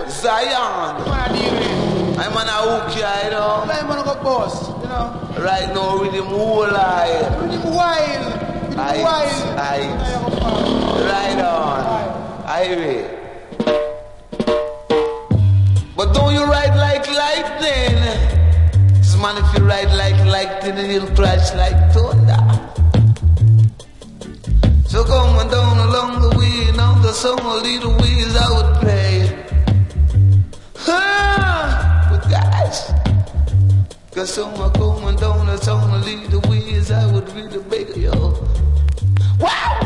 Zion. I'm on a hook, you know. I'm on a boss, you know. Right now, rhythm whole eye. Rhythm wild. Right on. Highway. But don't you ride like lightning? This man, if you ride like lightning, it'll crash like thunder. So come on down along the way, now the song will lead the ways I would play. But guys, cause someone coming down the song will lead the ways I would really beg you. Wow!